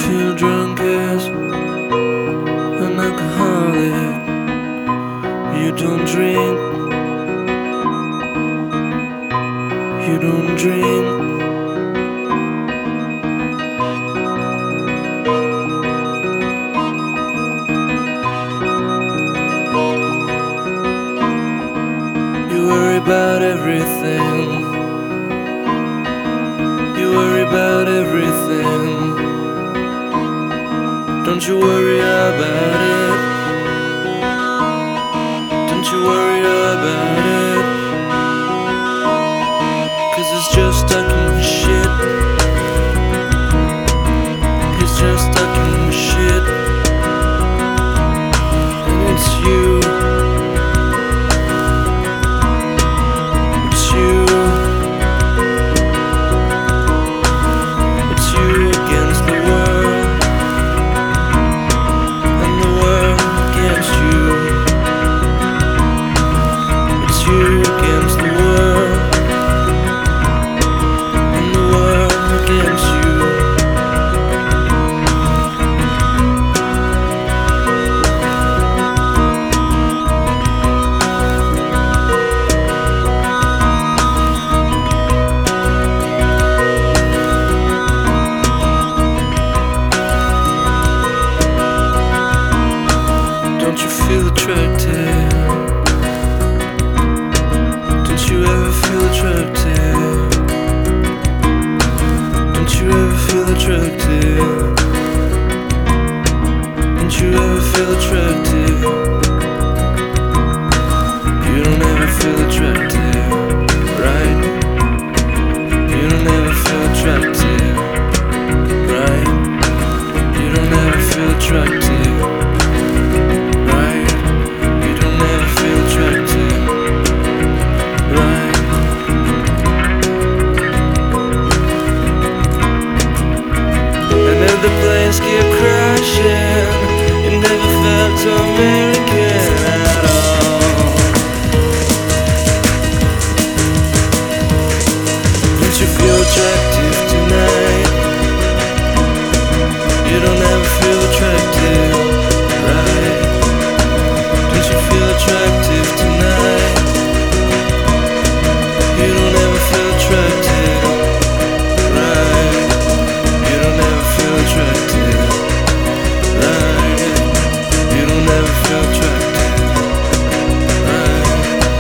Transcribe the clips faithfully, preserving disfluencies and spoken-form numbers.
feel drunk as an alcoholic. You don't drink, you don't drink. You worry about everything, you worry about everything. Don't you worry about it, don't you worry about it, 'cause it's just talking shit, he's just talking shit. And it's you, it's you, it's you against the world, and the world against you. It's you against the world, and the world against you. Don't you feel attracted? Don't you ever feel attracted? Don't you ever feel attracted? Don't you ever feel attracted? You don't ever feel attracted, right? You don't ever feel attracted, right? You don't ever feel attracted, right? You don't ever feel attracted, right? And if the planes keep crashing, you never felt American at all. Don't you feel attractive tonight? You don't ever feel attractive, right? Don't you feel attractive tonight? You don't ever feel attractive, right? You don't ever feel attractive, right? You don't ever feel attractive, right?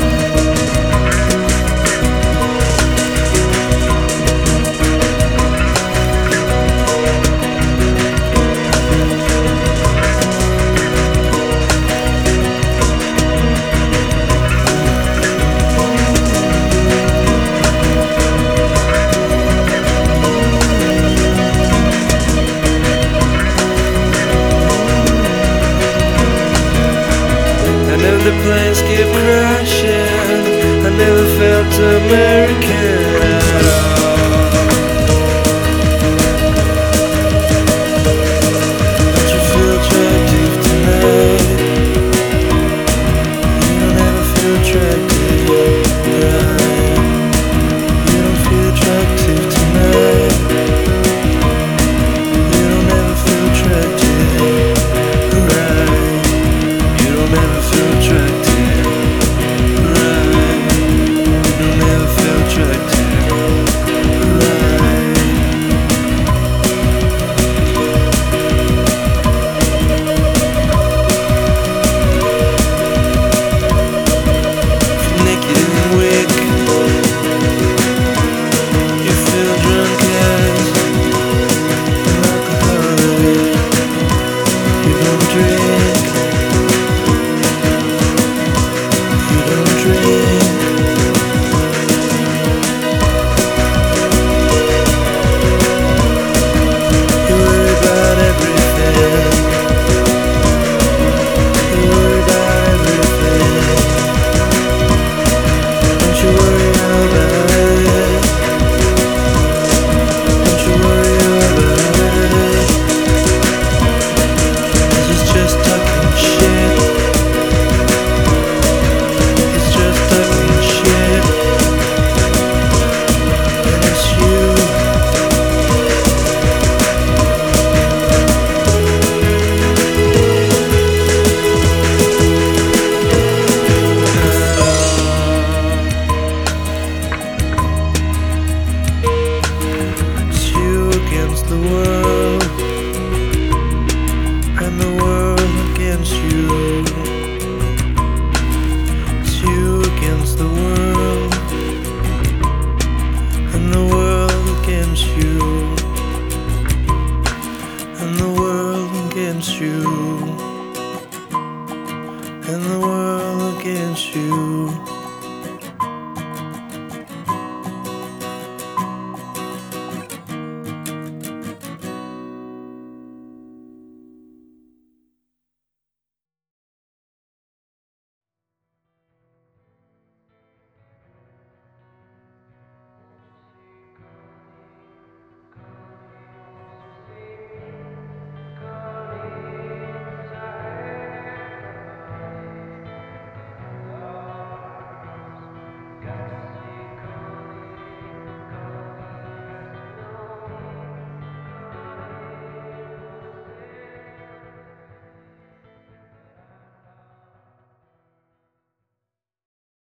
And if the planes keep crashing, I never felt American at all. Don't you feel attractive tonight? You don't ever feel attractive, right? You don't feel attractive tonight. You don't ever feel attractive, right? You don't ever feel attractive, right? You don't ever feel attractive. the world.